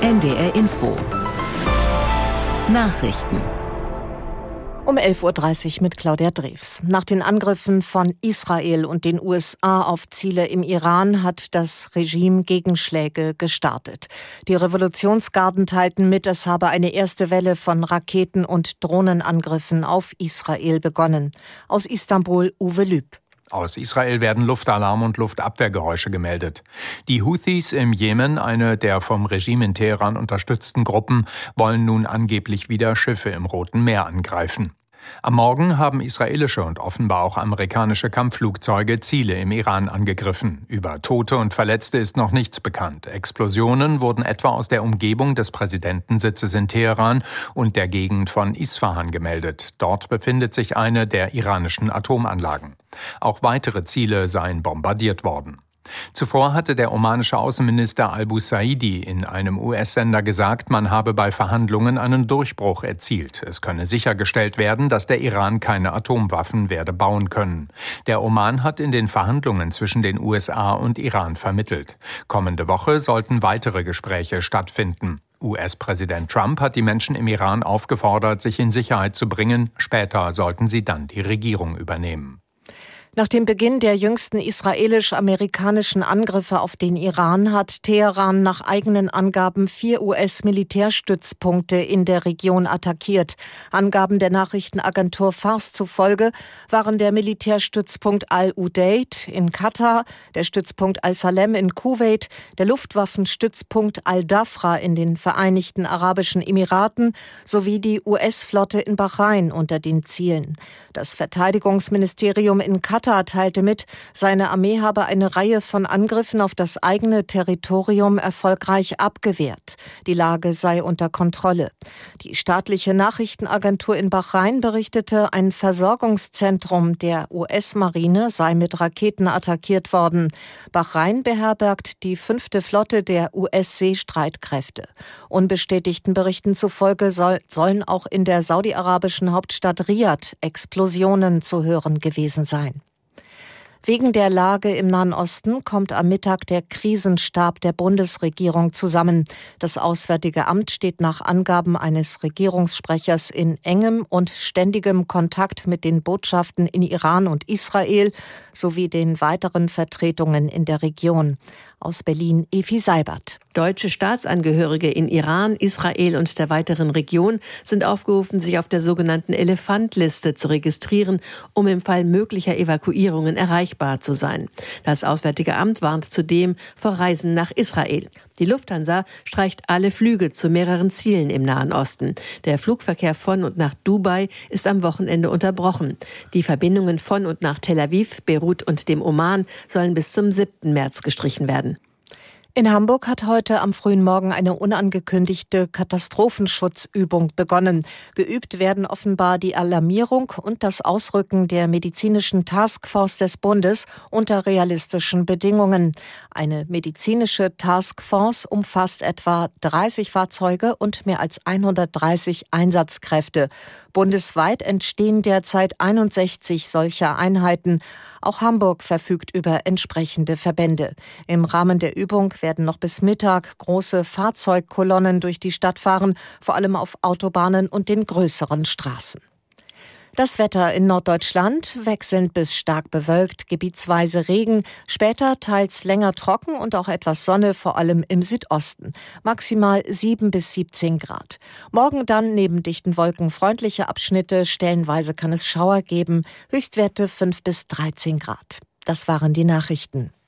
NDR Info. Nachrichten. Um 11.30 Uhr mit Claudia Drews. Nach den Angriffen von Israel und den USA auf Ziele im Iran hat das Regime Gegenschläge gestartet. Die Revolutionsgarden teilten mit, es habe eine erste Welle von Raketen- und Drohnenangriffen auf Israel begonnen. Aus Istanbul Uwe Lüb. Aus Israel werden Luftalarm und Luftabwehrgeräusche gemeldet. Die Houthis im Jemen, eine der vom Regime in Teheran unterstützten Gruppen, wollen nun angeblich wieder Schiffe im Roten Meer angreifen. Am Morgen haben israelische und offenbar auch amerikanische Kampfflugzeuge Ziele im Iran angegriffen. Über Tote und Verletzte ist noch nichts bekannt. Explosionen wurden etwa aus der Umgebung des Präsidentensitzes in Teheran und der Gegend von Isfahan gemeldet. Dort befindet sich eine der iranischen Atomanlagen. Auch weitere Ziele seien bombardiert worden. Zuvor hatte der omanische Außenminister al-Busaidi in einem US-Sender gesagt, man habe bei Verhandlungen einen Durchbruch erzielt. Es könne sichergestellt werden, dass der Iran keine Atomwaffen werde bauen können. Der Oman hat in den Verhandlungen zwischen den USA und Iran vermittelt. Kommende Woche sollten weitere Gespräche stattfinden. US-Präsident Trump hat die Menschen im Iran aufgefordert, sich in Sicherheit zu bringen. Später sollten sie dann die Regierung übernehmen. Nach dem Beginn der jüngsten israelisch-amerikanischen Angriffe auf den Iran hat Teheran nach eigenen Angaben 4 US-Militärstützpunkte in der Region attackiert. Angaben der Nachrichtenagentur Fars zufolge waren der Militärstützpunkt Al-Udeid in Katar, der Stützpunkt Al-Salem in Kuwait, der Luftwaffenstützpunkt Al-Dhafra in den Vereinigten Arabischen Emiraten sowie die US-Flotte in Bahrain unter den Zielen. Das Verteidigungsministerium in Katar teilte mit, seine Armee habe eine Reihe von Angriffen auf das eigene Territorium erfolgreich abgewehrt. Die Lage sei unter Kontrolle. Die staatliche Nachrichtenagentur in Bahrain berichtete, ein Versorgungszentrum der US-Marine sei mit Raketen attackiert worden. Bahrain beherbergt die 5. Flotte der US-Seestreitkräfte. Unbestätigten Berichten zufolge sollen auch in der saudi-arabischen Hauptstadt Riad Explosionen zu hören gewesen sein. Wegen der Lage im Nahen Osten kommt am Mittag der Krisenstab der Bundesregierung zusammen. Das Auswärtige Amt steht nach Angaben eines Regierungssprechers in engem und ständigem Kontakt mit den Botschaften in Iran und Israel sowie den weiteren Vertretungen in der Region. Aus Berlin Efi Seibert. Deutsche Staatsangehörige in Iran, Israel und der weiteren Region sind aufgerufen, sich auf der sogenannten Elefantliste zu registrieren, um im Fall möglicher Evakuierungen erreichbar zu sein. Das Auswärtige Amt warnt zudem vor Reisen nach Israel. Die Lufthansa streicht alle Flüge zu mehreren Zielen im Nahen Osten. Der Flugverkehr von und nach Dubai ist am Wochenende unterbrochen. Die Verbindungen von und nach Tel Aviv, Beirut und dem Oman sollen bis zum 7. März gestrichen werden. In Hamburg hat heute am frühen Morgen eine unangekündigte Katastrophenschutzübung begonnen. Geübt werden offenbar die Alarmierung und das Ausrücken der medizinischen Taskforce des Bundes unter realistischen Bedingungen. Eine medizinische Taskforce umfasst etwa 30 Fahrzeuge und mehr als 130 Einsatzkräfte. Bundesweit entstehen derzeit 61 solcher Einheiten. Auch Hamburg verfügt über entsprechende Verbände. Im Rahmen der Übung werden noch bis Mittag große Fahrzeugkolonnen durch die Stadt fahren, vor allem auf Autobahnen und den größeren Straßen. Das Wetter in Norddeutschland wechselnd bis stark bewölkt, gebietsweise Regen, später teils länger trocken und auch etwas Sonne, vor allem im Südosten. Maximal 7 bis 17 Grad. Morgen dann neben dichten Wolken freundliche Abschnitte, stellenweise kann es Schauer geben, Höchstwerte 5 bis 13 Grad. Das waren die Nachrichten.